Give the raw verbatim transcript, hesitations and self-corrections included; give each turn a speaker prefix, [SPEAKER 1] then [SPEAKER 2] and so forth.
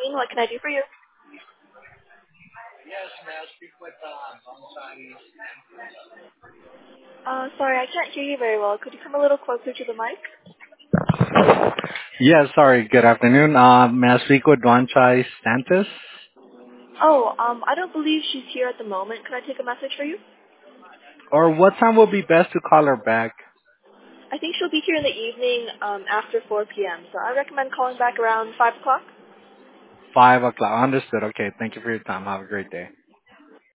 [SPEAKER 1] speaking. What can I do for you? Uh, sorry, I can't hear you very well. Could you come a little closer to the mic?
[SPEAKER 2] Yes, sorry. Good afternoon. Uh, may I speak with Dwanchai Stantis?
[SPEAKER 1] Oh, um, I don't believe she's here at the moment. Can I take a message for you?
[SPEAKER 2] Or what time will be best to call her back?
[SPEAKER 1] I think she'll be here in the evening um, after four p.m., so I recommend calling back around five o'clock.
[SPEAKER 2] Five o'clock. Understood. Okay. Thank you for your time. Have a great day.